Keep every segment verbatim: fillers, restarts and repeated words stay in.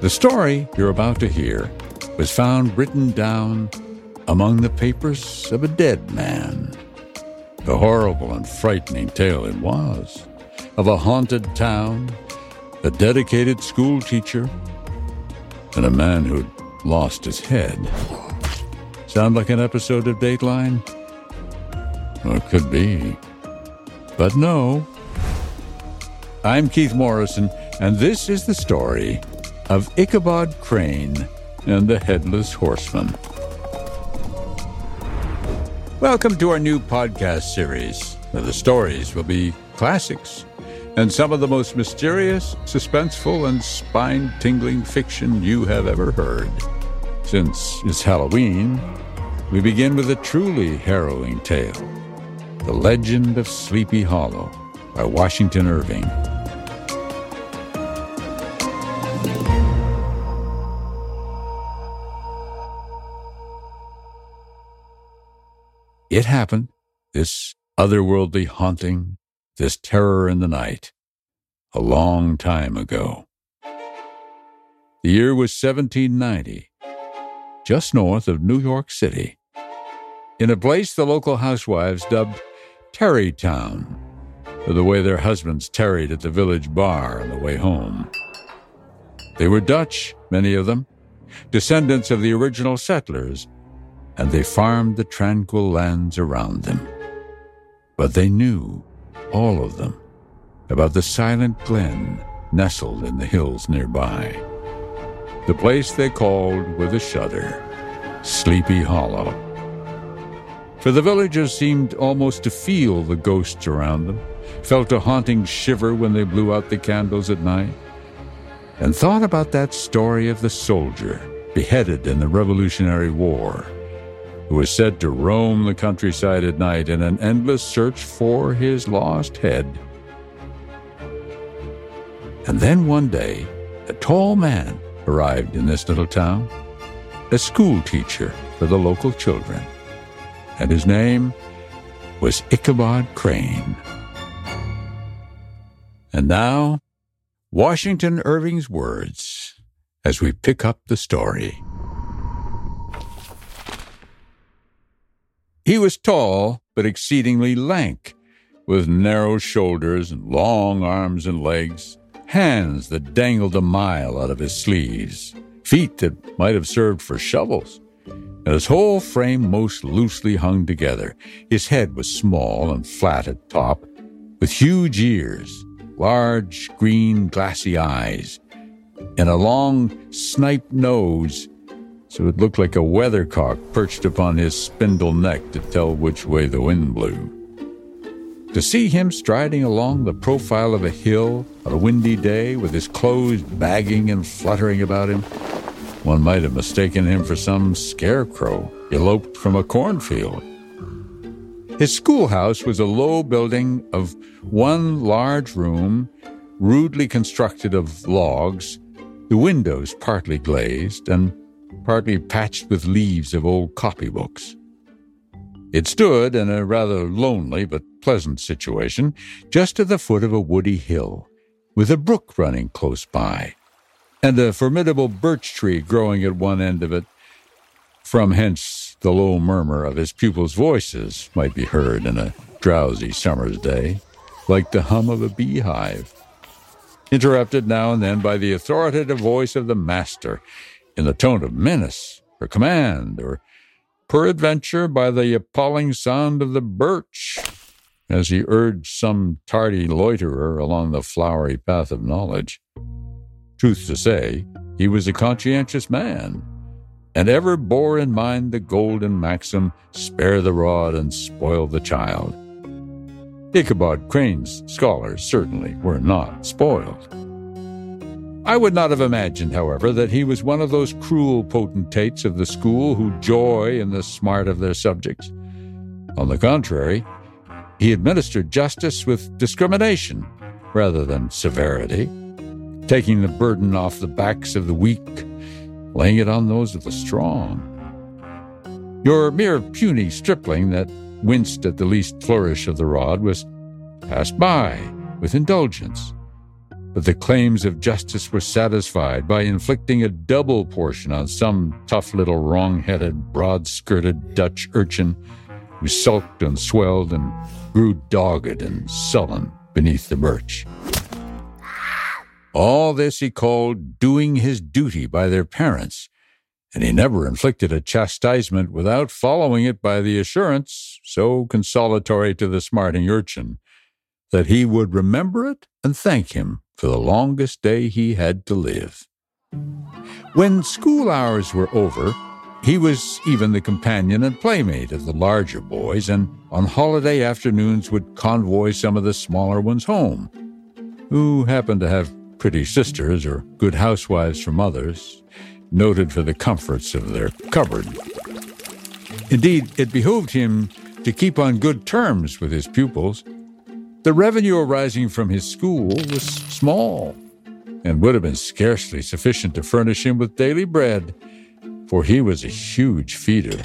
The story you're about to hear was found written down among the papers of a dead man. A horrible and frightening tale it was, of a haunted town, a dedicated school teacher, and a man who'd lost his head. Sound like an episode of Dateline? Well, it could be. But no. I'm Keith Morrison, and this is the story of Ichabod Crane and the Headless Horseman. Welcome to our new podcast series, where the stories will be classics and some of the most mysterious, suspenseful, and spine-tingling fiction you have ever heard. Since it's Halloween, we begin with a truly harrowing tale, The Legend of Sleepy Hollow by Washington Irving. It happened, this otherworldly haunting, this terror in the night, a long time ago. The year was seventeen ninety, just north of New York City, in a place the local housewives dubbed Tarrytown, for the way their husbands tarried at the village bar on the way home. They were Dutch, many of them, descendants of the original settlers, and they farmed the tranquil lands around them. But they knew, all of them, about the silent glen nestled in the hills nearby, the place they called with a shudder Sleepy Hollow. For the villagers seemed almost to feel the ghosts around them, felt a haunting shiver when they blew out the candles at night, and thought about that story of the soldier beheaded in the Revolutionary War, who was said to roam the countryside at night in an endless search for his lost head. And then one day, a tall man arrived in this little town, a school teacher for the local children, and his name was Ichabod Crane. And now, Washington Irving's words as we pick up the story. He was tall, but exceedingly lank, with narrow shoulders and long arms and legs, hands that dangled a mile out of his sleeves, feet that might have served for shovels, and his whole frame most loosely hung together. His head was small and flat at top, with huge ears, large green glassy eyes, and a long snipe nose, so it looked like a weathercock perched upon his spindle neck to tell which way the wind blew. To see him striding along the profile of a hill on a windy day with his clothes bagging and fluttering about him, one might have mistaken him for some scarecrow eloped from a cornfield. His schoolhouse was a low building of one large room, rudely constructed of logs, the windows partly glazed and partly patched with leaves of old copybooks. It stood in a rather lonely but pleasant situation, just at the foot of a woody hill, with a brook running close by, and a formidable birch tree growing at one end of it. From hence the low murmur of his pupils' voices might be heard in a drowsy summer's day, like the hum of a beehive, interrupted now and then by the authoritative voice of the master, in the tone of menace or command, or peradventure by the appalling sound of the birch, as he urged some tardy loiterer along the flowery path of knowledge. Truth to say, he was a conscientious man, and ever bore in mind the golden maxim, spare the rod and spoil the child. Ichabod Crane's scholars certainly were not spoiled. I would not have imagined, however, that he was one of those cruel potentates of the school who joy in the smart of their subjects. On the contrary, he administered justice with discrimination rather than severity, taking the burden off the backs of the weak, laying it on those of the strong. Your mere puny stripling that winced at the least flourish of the rod was passed by with indulgence, but the claims of justice were satisfied by inflicting a double portion on some tough little wrong-headed, broad-skirted Dutch urchin who sulked and swelled and grew dogged and sullen beneath the birch. All this he called doing his duty by their parents, and he never inflicted a chastisement without following it by the assurance, so consolatory to the smarting urchin, that he would remember it and thank him for the longest day he had to live. When school hours were over, he was even the companion and playmate of the larger boys, and on holiday afternoons would convoy some of the smaller ones home, who happened to have pretty sisters or good housewives from others, noted for the comforts of their cupboard. Indeed, it behooved him to keep on good terms with his pupils. The revenue arising from his school was small, and would have been scarcely sufficient to furnish him with daily bread, for he was a huge feeder.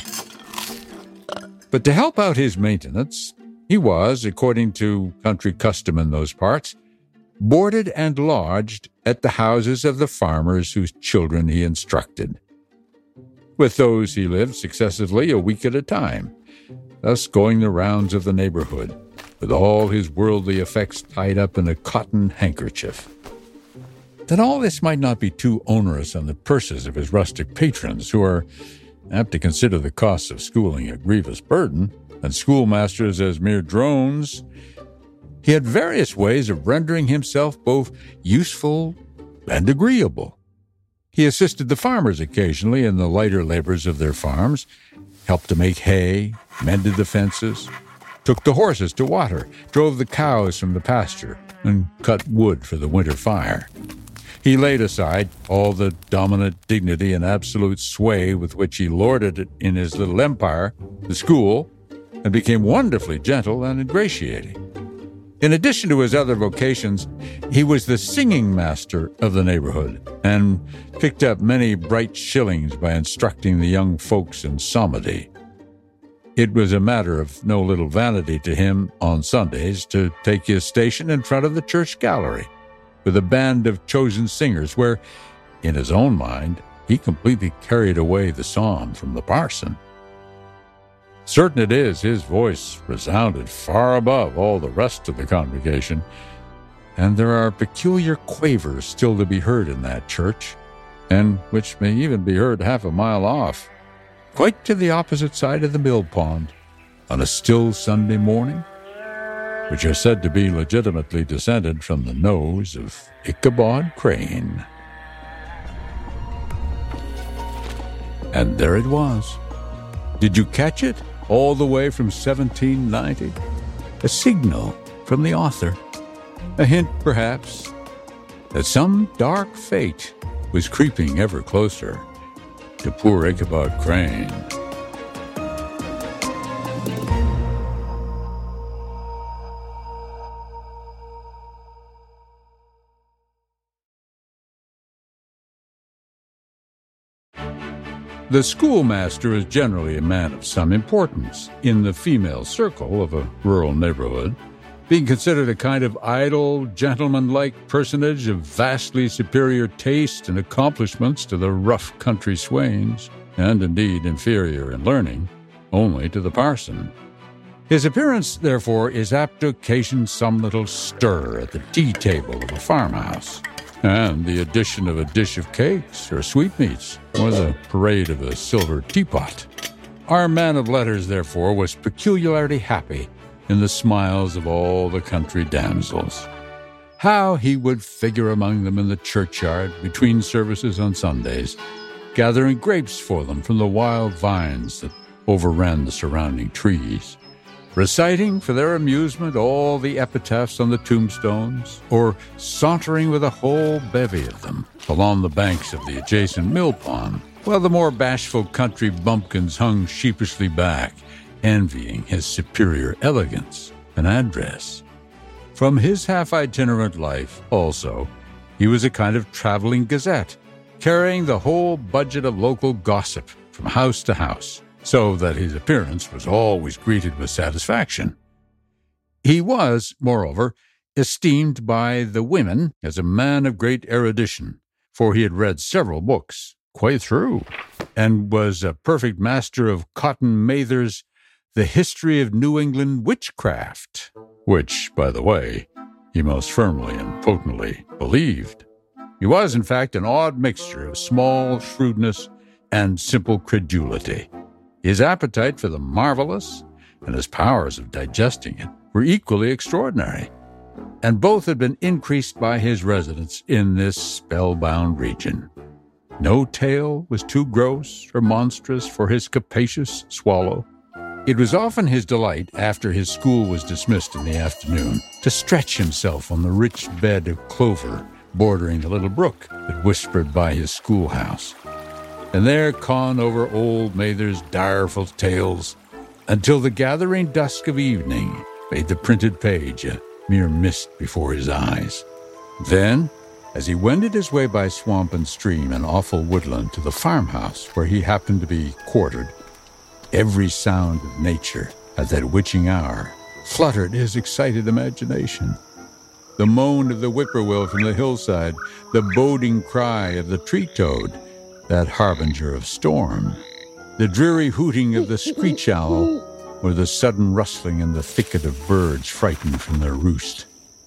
But to help out his maintenance, he was, according to country custom in those parts, boarded and lodged at the houses of the farmers whose children he instructed. With those he lived successively a week at a time, thus going the rounds of the neighborhood, with all his worldly effects tied up in a cotton handkerchief. That all this might not be too onerous on the purses of his rustic patrons, who are apt to consider the costs of schooling a grievous burden, and schoolmasters as mere drones, he had various ways of rendering himself both useful and agreeable. He assisted the farmers occasionally in the lighter labors of their farms, helped to make hay, mended the fences, took the horses to water, drove the cows from the pasture, and cut wood for the winter fire. He laid aside all the dominant dignity and absolute sway with which he lorded it in his little empire, the school, and became wonderfully gentle and ingratiating. In addition to his other vocations, he was the singing master of the neighborhood, and picked up many bright shillings by instructing the young folks in psalmody. It was a matter of no little vanity to him on Sundays to take his station in front of the church gallery with a band of chosen singers where, in his own mind, he completely carried away the psalm from the parson. Certain it is, his voice resounded far above all the rest of the congregation, and there are peculiar quavers still to be heard in that church, and which may even be heard half a mile off, quite to the opposite side of the mill pond, on a still Sunday morning, which are said to be legitimately descended from the nose of Ichabod Crane. And there it was. Did you catch it? All the way from seventeen ninety. A signal from the author. A hint, perhaps, that some dark fate was creeping ever closer to poor Ichabod Crane. The schoolmaster is generally a man of some importance in the female circle of a rural neighborhood, being considered a kind of idle, gentleman-like personage of vastly superior taste and accomplishments to the rough country swains, and indeed inferior in learning only to the parson. His appearance, therefore, is apt to occasion some little stir at the tea-table of a farmhouse, and the addition of a dish of cakes or sweetmeats, or the parade of a silver teapot. Our man of letters, therefore, was peculiarly happy in the smiles of all the country damsels. How he would figure among them in the churchyard between services on Sundays, gathering grapes for them from the wild vines that overran the surrounding trees, reciting for their amusement all the epitaphs on the tombstones, or sauntering with a whole bevy of them along the banks of the adjacent mill pond, while the more bashful country bumpkins hung sheepishly back, envying his superior elegance and address. From his half-itinerant life, also, he was a kind of traveling gazette, carrying the whole budget of local gossip from house to house, so that his appearance was always greeted with satisfaction. He was, moreover, esteemed by the women as a man of great erudition, for he had read several books, quite through, and was a perfect master of Cotton Mather's The History of New England Witchcraft, which, by the way, he most firmly and potently believed. He was, in fact, an odd mixture of small shrewdness and simple credulity. His appetite for the marvelous and his powers of digesting it were equally extraordinary, and both had been increased by his residence in this spellbound region. No tale was too gross or monstrous for his capacious swallow. It was often his delight, after his school was dismissed in the afternoon, to stretch himself on the rich bed of clover bordering the little brook that whispered by his schoolhouse, and there con over old Mather's direful tales until the gathering dusk of evening made the printed page a mere mist before his eyes. Then, as he wended his way by swamp and stream and awful woodland to the farmhouse where he happened to be quartered, every sound of nature at that witching hour fluttered his excited imagination. The moan of the whippoorwill from the hillside, the boding cry of the tree-toad, that harbinger of storm, the dreary hooting of the screech owl, or the sudden rustling in the thicket of birds frightened from their roost.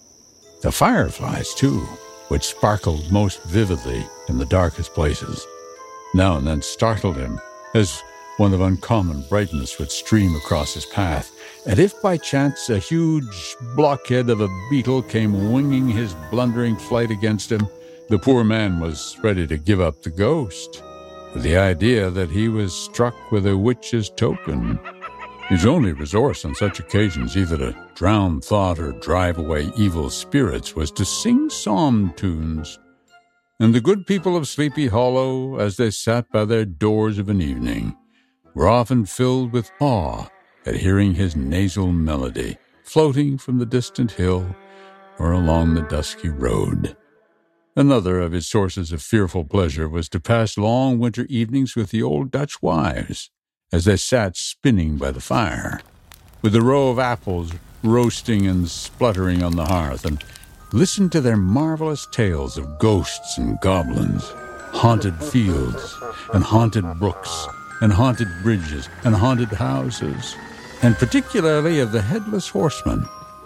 The fireflies, too, which sparkled most vividly in the darkest places, now and then startled him, as one of uncommon brightness would stream across his path, and if by chance a huge blockhead of a beetle came winging his blundering flight against him, the poor man was ready to give up the ghost, with the idea that he was struck with a witch's token. His only resource on such occasions, either to drown thought or drive away evil spirits, was to sing psalm tunes. And the good people of Sleepy Hollow, as they sat by their doors of an evening, were often filled with awe at hearing his nasal melody floating from the distant hill or along the dusky road. Another of his sources of fearful pleasure was to pass long winter evenings with the old Dutch wives, as they sat spinning by the fire, with a row of apples roasting and spluttering on the hearth, and listened to their marvelous tales of ghosts and goblins, haunted fields and haunted brooks, and haunted bridges and haunted houses, and particularly of the Headless Horseman,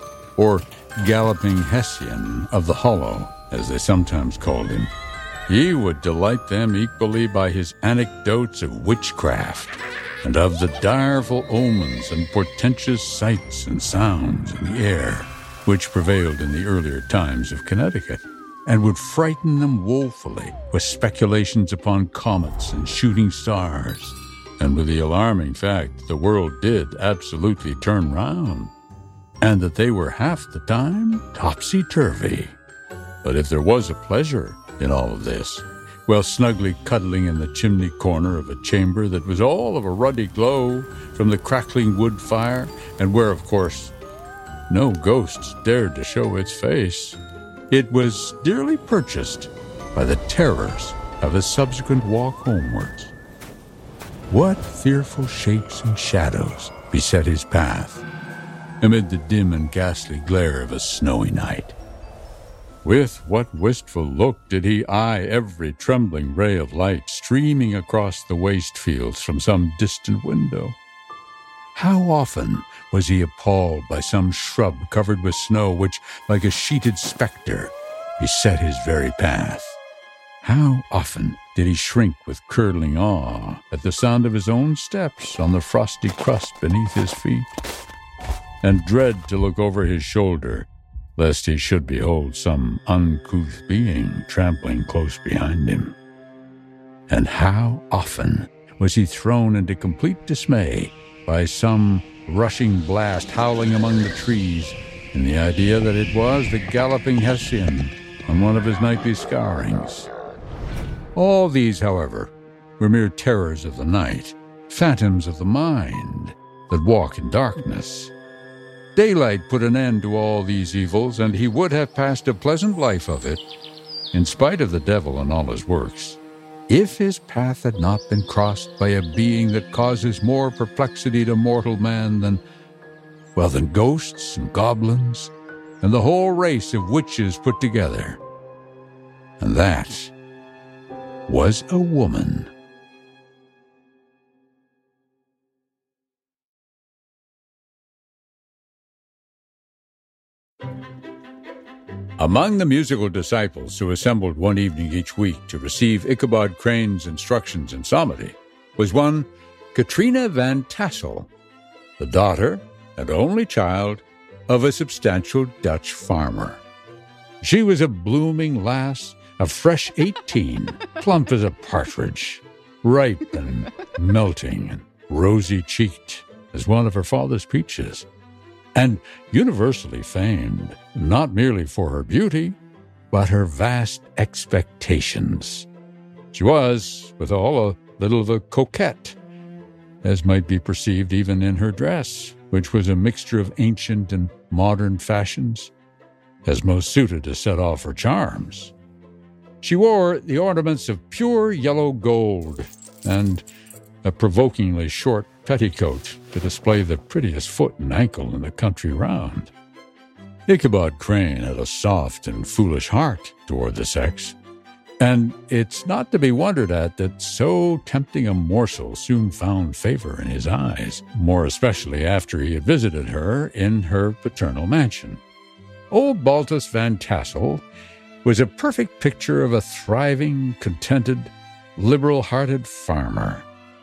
or Galloping Hessian of the Hollow, as they sometimes called him. He would delight them equally by his anecdotes of witchcraft, and of the direful omens and portentous sights and sounds in the air, which prevailed in the earlier times of Connecticut, and would frighten them woefully with speculations upon comets and shooting stars, and with the alarming fact that the world did absolutely turn round, and that they were half the time topsy-turvy. But if there was a pleasure in all of this, while snugly cuddling in the chimney corner of a chamber that was all of a ruddy glow from the crackling wood fire, and where, of course, no ghosts dared to show its face, it was dearly purchased by the terrors of his subsequent walk homewards. What fearful shapes and shadows beset his path amid the dim and ghastly glare of a snowy night? With what wistful look did he eye every trembling ray of light streaming across the waste fields from some distant window? How often was he appalled by some shrub covered with snow which, like a sheeted spectre, beset his very path? How often did he shrink with curdling awe at the sound of his own steps on the frosty crust beneath his feet, and dread to look over his shoulder, lest he should behold some uncouth being trampling close behind him? And how often was he thrown into complete dismay by some rushing blast howling among the trees, in the idea that it was the Galloping Hessian on one of his nightly scourings? All these, however, were mere terrors of the night, phantoms of the mind that walk in darkness. Daylight put an end to all these evils, and he would have passed a pleasant life of it, in spite of the devil and all his works, if his path had not been crossed by a being that causes more perplexity to mortal man than, well, than ghosts and goblins and the whole race of witches put together. And that was a woman. Among the musical disciples who assembled one evening each week to receive Ichabod Crane's instructions in psalmody was one Katrina Van Tassel, the daughter and only child of a substantial Dutch farmer. She was a blooming lass, a fresh eighteen, plump as a partridge, ripe and melting and rosy-cheeked as one of her father's peaches, and universally famed, not merely for her beauty, but her vast expectations. She was, withal, a little of a coquette, as might be perceived even in her dress, which was a mixture of ancient and modern fashions, as most suited to set off her charms. She wore the ornaments of pure yellow gold and a provokingly short petticoat to display the prettiest foot and ankle in the country round. Ichabod Crane had a soft and foolish heart toward the sex, and it's not to be wondered at that so tempting a morsel soon found favor in his eyes, more especially after he had visited her in her paternal mansion. Old Baltus Van Tassel was a perfect picture of a thriving, contented, liberal-hearted farmer.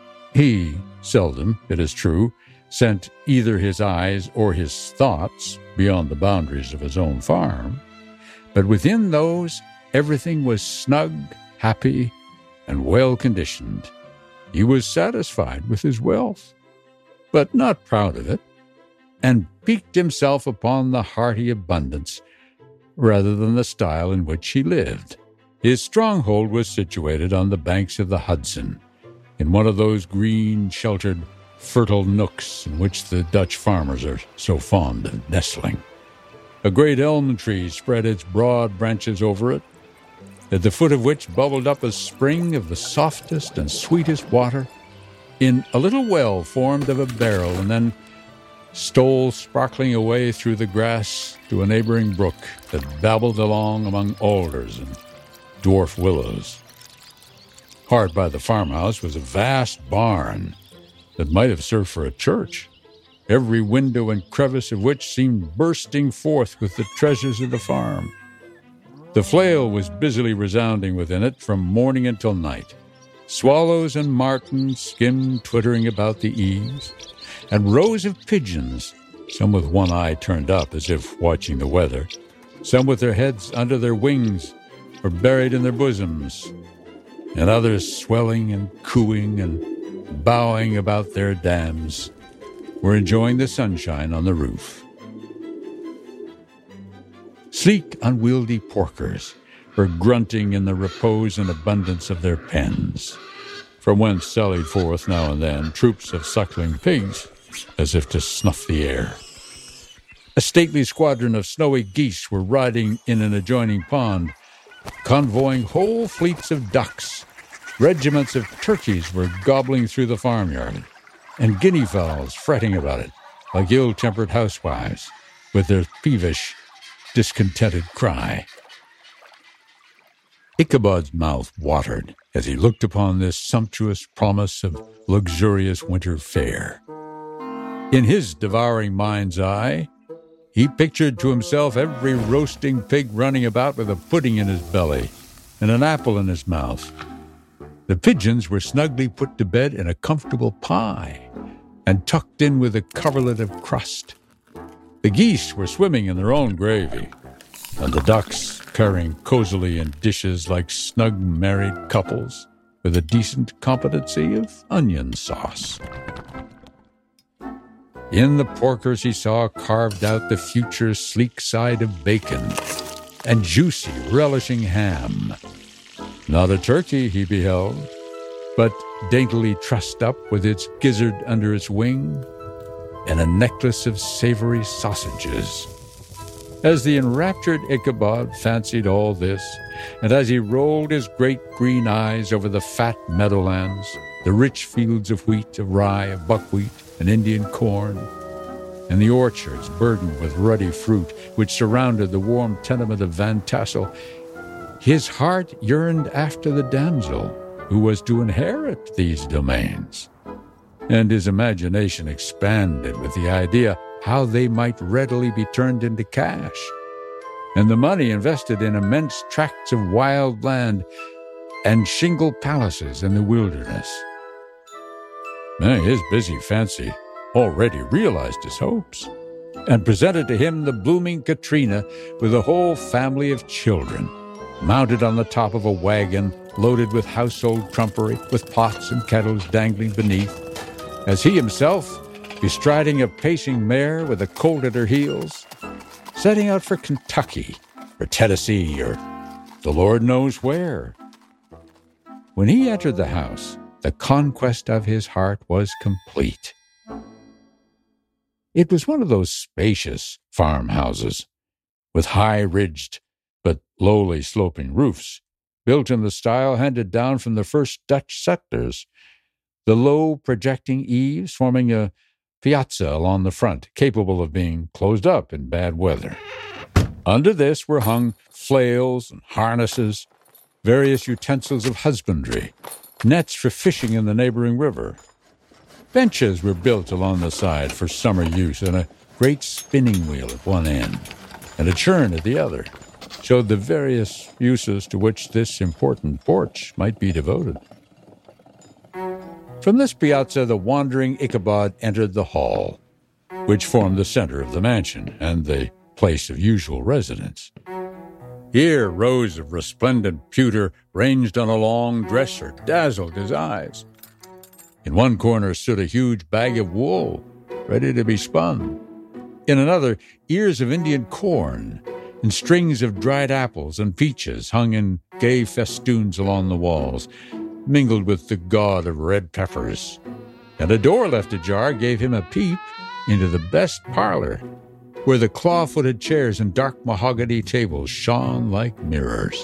He seldom, it is true, sent either his eyes or his thoughts beyond the boundaries of his own farm, but within those everything was snug, happy, and well-conditioned. He was satisfied with his wealth, but not proud of it, and piqued himself upon the hearty abundance rather than the style in which he lived. His stronghold was situated on the banks of the Hudson, in one of those green, sheltered, fertile nooks in which the Dutch farmers are so fond of nestling. A great elm tree spread its broad branches over it, at the foot of which bubbled up a spring of the softest and sweetest water in a little well formed of a barrel, and then stole sparkling away through the grass to a neighboring brook that babbled along among alders and dwarf willows. Hard by the farmhouse was a vast barn that might have served for a church, every window and crevice of which seemed bursting forth with the treasures of the farm. The flail was busily resounding within it from morning until night. Swallows and martins skimmed twittering about the eaves, and rows of pigeons, some with one eye turned up as if watching the weather, some with their heads under their wings or buried in their bosoms, and others swelling and cooing and bowing about their dams, were enjoying the sunshine on the roof. Sleek, unwieldy porkers were grunting in the repose and abundance of their pens, from whence sallied forth now and then troops of suckling pigs, as if to snuff the air. A stately squadron of snowy geese were riding in an adjoining pond, convoying whole fleets of ducks. Regiments of turkeys were gobbling through the farmyard, and guinea fowls fretting about it, like ill-tempered housewives, with their peevish, discontented cry. Ichabod's mouth watered as he looked upon this sumptuous promise of luxurious winter fare. In his devouring mind's eye, he pictured to himself every roasting pig running about with a pudding in his belly and an apple in his mouth. The pigeons were snugly put to bed in a comfortable pie and tucked in with a coverlet of crust. The geese were swimming in their own gravy, and the ducks pairing cozily in dishes like snug married couples with a decent competency of onion sauce. In the porkers he saw carved out the future sleek side of bacon and juicy, relishing ham. Not a turkey he beheld, but daintily trussed up with its gizzard under its wing and a necklace of savory sausages. As the enraptured Ichabod fancied all this, and as he rolled his great green eyes over the fat meadowlands, the rich fields of wheat, of rye, of buckwheat, and Indian corn, and the orchards burdened with ruddy fruit which surrounded the warm tenement of Van Tassel, his heart yearned after the damsel who was to inherit these domains, and his imagination expanded with the idea how they might readily be turned into cash, and the money invested in immense tracts of wild land and shingle palaces in the wilderness. Now, his busy fancy already realized his hopes, and presented to him the blooming Katrina with a whole family of children, mounted on the top of a wagon loaded with household trumpery, with pots and kettles dangling beneath, as he himself, bestriding a pacing mare with a colt at her heels, setting out for Kentucky, or Tennessee, or the Lord knows where. When he entered the house, the conquest of his heart was complete. It was one of those spacious farmhouses, with high-ridged but lowly sloping roofs, built in the style handed down from the first Dutch settlers, the low projecting eaves forming a piazza along the front, capable of being closed up in bad weather. Under this were hung flails and harnesses, various utensils of husbandry, nets for fishing in the neighboring river. Benches were built along the side for summer use, and a great spinning wheel at one end and a churn at the other showed the various uses to which this important porch might be devoted. From this piazza, the wandering Ichabod entered the hall, which formed the center of the mansion and the place of usual residence. Here, rows of resplendent pewter ranged on a long dresser dazzled his eyes. In one corner stood a huge bag of wool, ready to be spun. In another, ears of Indian corn and strings of dried apples and peaches hung in gay festoons along the walls, mingled with the gaud of red peppers. And a door left ajar gave him a peep into the best parlor, where the claw-footed chairs and dark mahogany tables shone like mirrors.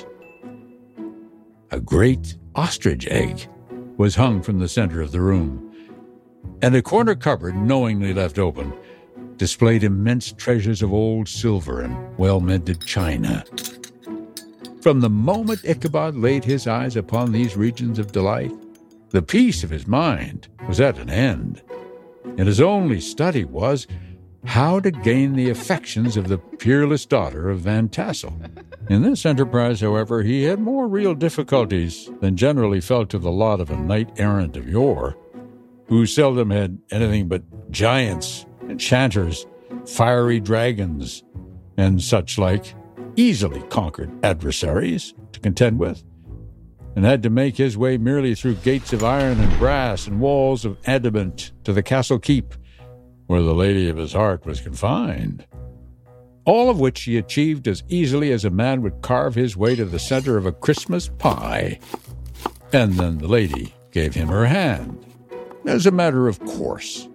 A great ostrich egg was hung from the center of the room, and a corner cupboard, knowingly left open, displayed immense treasures of old silver and well-mended china. From the moment Ichabod laid his eyes upon these regions of delight, the peace of his mind was at an end, and his only study was how to gain the affections of the peerless daughter of Van Tassel. In this enterprise, however, he had more real difficulties than generally fell to the lot of a knight-errant of yore, who seldom had anything but giants, enchanters, fiery dragons, and such like easily conquered adversaries to contend with, and had to make his way merely through gates of iron and brass and walls of adamant to the castle keep, where the lady of his heart was confined. All of which he achieved as easily as a man would carve his way to the center of a Christmas pie. And then the lady gave him her hand, as a matter of course.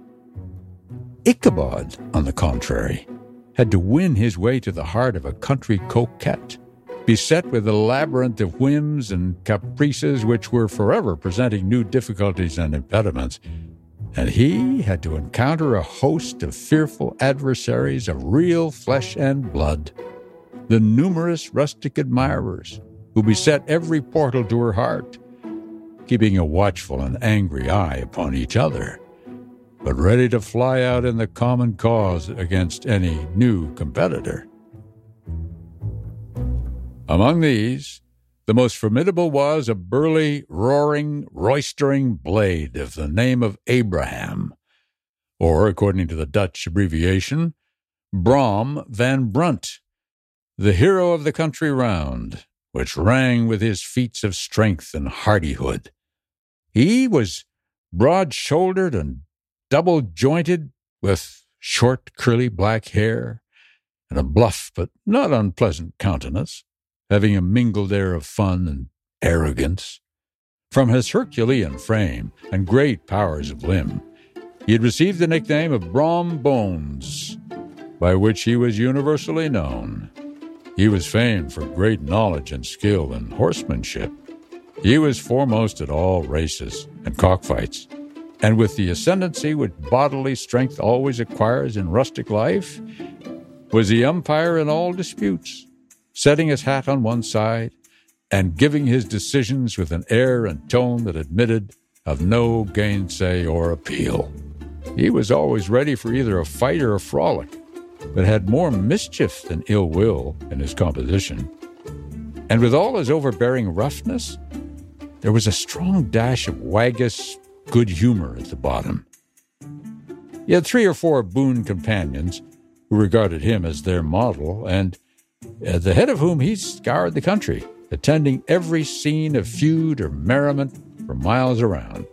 Ichabod, on the contrary, had to win his way to the heart of a country coquette, beset with a labyrinth of whims and caprices which were forever presenting new difficulties and impediments, and he had to encounter a host of fearful adversaries of real flesh and blood, the numerous rustic admirers who beset every portal to her heart, keeping a watchful and angry eye upon each other, but ready to fly out in the common cause against any new competitor. Among these, the most formidable was a burly, roaring, roistering blade of the name of Abraham, or, according to the Dutch abbreviation, Brom van Brunt, the hero of the country round, which rang with his feats of strength and hardihood. He was broad-shouldered and double-jointed, with short, curly black hair, and a bluff but not unpleasant countenance, having a mingled air of fun and arrogance. From his Herculean frame and great powers of limb, he had received the nickname of Brom Bones, by which he was universally known. He was famed for great knowledge and skill in horsemanship. He was foremost at all races and cockfights, And with the ascendancy which bodily strength always acquires in rustic life, was the umpire in all disputes, setting his hat on one side and giving his decisions with an air and tone that admitted of no gainsay or appeal. He was always ready for either a fight or a frolic, but had more mischief than ill will in his composition. And with all his overbearing roughness, there was a strong dash of waggish good humor at the bottom. He had three or four boon companions who regarded him as their model, and at the head of whom he scoured the country, attending every scene of feud or merriment for miles around.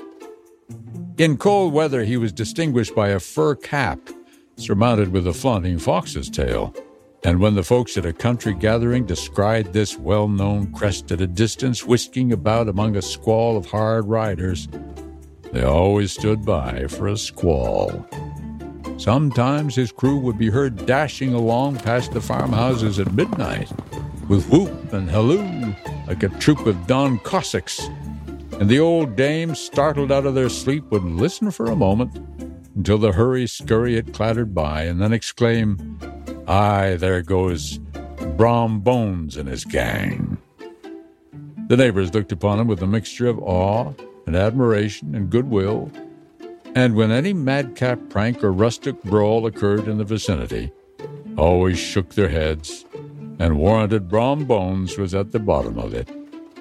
In cold weather, he was distinguished by a fur cap surmounted with a flaunting fox's tail, and when the folks at a country gathering descried this well-known crest at a distance whisking about among a squall of hard riders, they always stood by for a squall. Sometimes his crew would be heard dashing along past the farmhouses at midnight, with whoop and halloo like a troop of Don Cossacks, and the old dames, startled out of their sleep, would listen for a moment until the hurry-scurry had clattered by, and then exclaim, "Aye, there goes Brom Bones and his gang." The neighbors looked upon him with a mixture of awe and admiration and goodwill, and when any madcap prank or rustic brawl occurred in the vicinity, always shook their heads and warranted Brom Bones was at the bottom of it.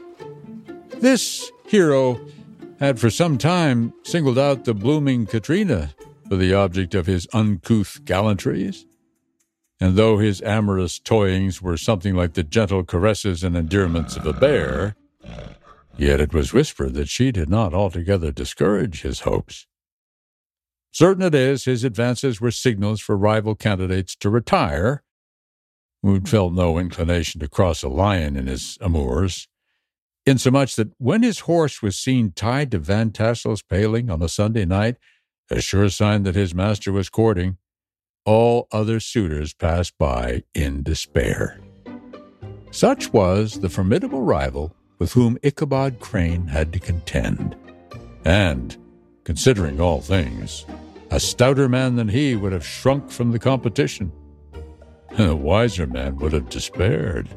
This hero had for some time singled out the blooming Katrina for the object of his uncouth gallantries, and though his amorous toyings were something like the gentle caresses and endearments of a bear, yet it was whispered that she did not altogether discourage his hopes. Certain it is, his advances were signals for rival candidates to retire, who felt no inclination to cross a lion in his amours, insomuch that when his horse was seen tied to Van Tassel's paling on a Sunday night, a sure sign that his master was courting, all other suitors passed by in despair. Such was the formidable rival with whom Ichabod Crane had to contend, and, considering all things, a stouter man than he would have shrunk from the competition, and a wiser man would have despaired.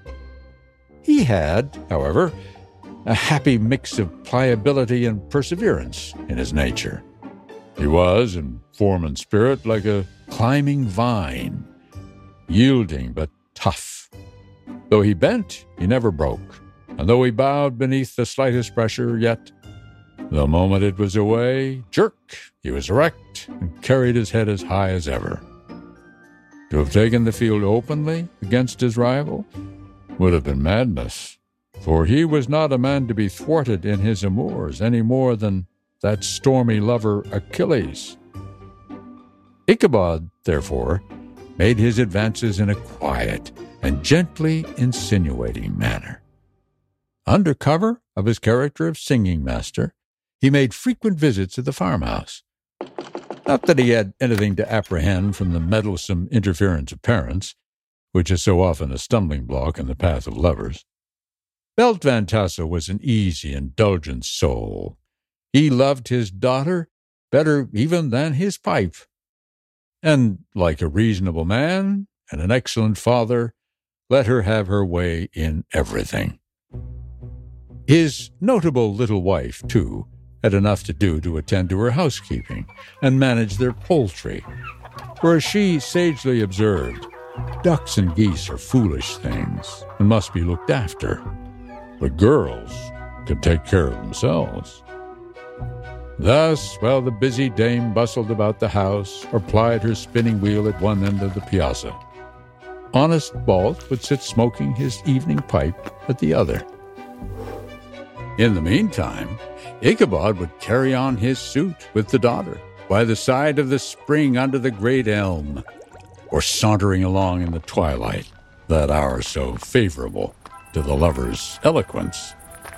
He had, however, a happy mix of pliability and perseverance in his nature. He was, in form and spirit, like a climbing vine, yielding but tough. Though he bent, he never broke, and though he bowed beneath the slightest pressure, yet, the moment it was away, jerk, he was erect and carried his head as high as ever. To have taken the field openly against his rival would have been madness, for he was not a man to be thwarted in his amours any more than that stormy lover Achilles. Ichabod, therefore, made his advances in a quiet and gently insinuating manner. Under cover of his character of singing master, he made frequent visits at the farmhouse. Not that he had anything to apprehend from the meddlesome interference of parents, which is so often a stumbling block in the path of lovers. Belt Van Tassel was an easy, indulgent soul. He loved his daughter better even than his pipe, and, like a reasonable man and an excellent father, let her have her way in everything. His notable little wife, too, had enough to do to attend to her housekeeping and manage their poultry, for as she sagely observed, ducks and geese are foolish things and must be looked after, but girls can take care of themselves. Thus, while the busy dame bustled about the house or plied her spinning wheel at one end of the piazza, honest Balt would sit smoking his evening pipe at the other. In the meantime, Ichabod would carry on his suit with the daughter by the side of the spring under the great elm, or sauntering along in the twilight, that hour so favorable to the lover's eloquence.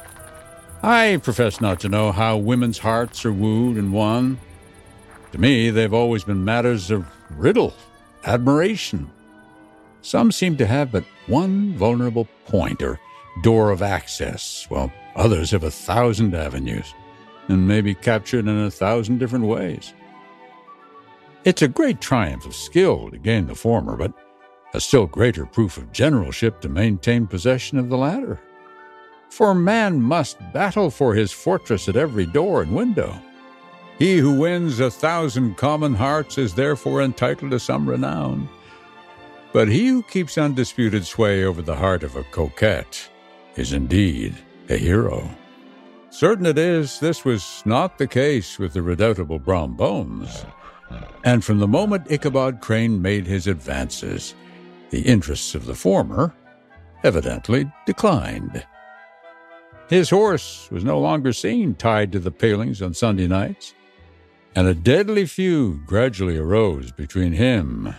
I profess not to know how women's hearts are wooed and won. To me, they've always been matters of riddle, admiration. Some seem to have but one vulnerable point or door of access, while others have a thousand avenues, and may be captured in a thousand different ways. It's a great triumph of skill to gain the former, but a still greater proof of generalship to maintain possession of the latter. For man must battle for his fortress at every door and window. He who wins a thousand common hearts is therefore entitled to some renown. But he who keeps undisputed sway over the heart of a coquette is indeed a hero. Certain it is, this was not the case with the redoubtable Brom Bones. And from the moment Ichabod Crane made his advances, the interests of the former evidently declined. His horse was no longer seen tied to the palings on Sunday nights, and a deadly feud gradually arose between him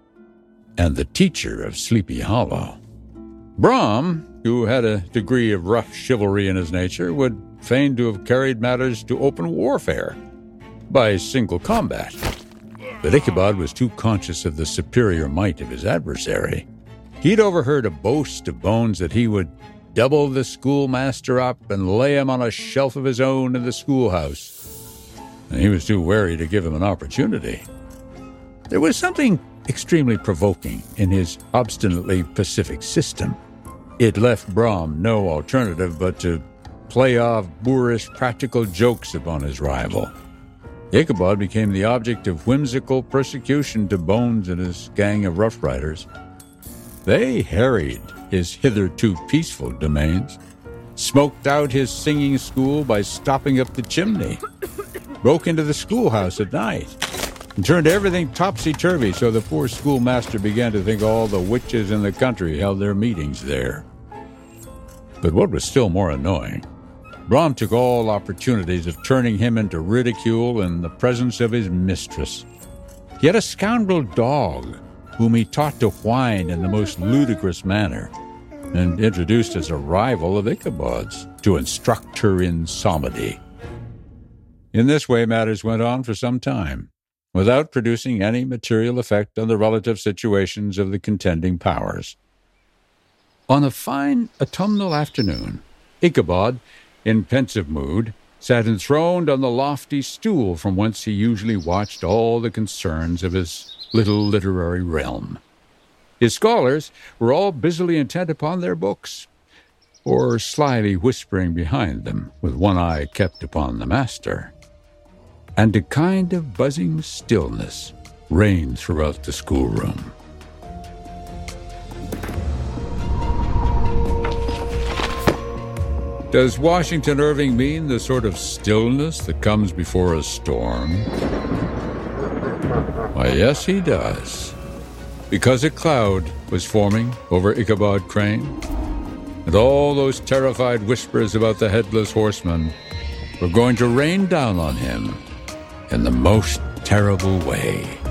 and the teacher of Sleepy Hollow. Brom, who had a degree of rough chivalry in his nature, would fain to have carried matters to open warfare by single combat. But Ichabod was too conscious of the superior might of his adversary. He'd overheard a boast of Bones that he would double the schoolmaster up and lay him on a shelf of his own in the schoolhouse, and he was too wary to give him an opportunity. There was something extremely provoking in his obstinately pacific system. It left Brom no alternative but to play off boorish practical jokes upon his rival. Ichabod became the object of whimsical persecution to Bones and his gang of Rough Riders. They harried his hitherto peaceful domains, smoked out his singing school by stopping up the chimney, broke into the schoolhouse at night, and turned everything topsy-turvy so the poor schoolmaster began to think all the witches in the country held their meetings there. But what was still more annoying, Brom took all opportunities of turning him into ridicule in the presence of his mistress. He had a scoundrel dog whom he taught to whine in the most ludicrous manner, and introduced as a rival of Ichabod's to instruct her in psalmody. In this way matters went on for some time, without producing any material effect on the relative situations of the contending powers. On a fine autumnal afternoon, Ichabod, in pensive mood, sat enthroned on the lofty stool from whence he usually watched all the concerns of his little literary realm. His scholars were all busily intent upon their books, or slyly whispering behind them, with one eye kept upon the master. And a kind of buzzing stillness reigned throughout the schoolroom. Does Washington Irving mean the sort of stillness that comes before a storm? Why, yes, he does. Because a cloud was forming over Ichabod Crane, and all those terrified whispers about the headless horseman were going to rain down on him in the most terrible way.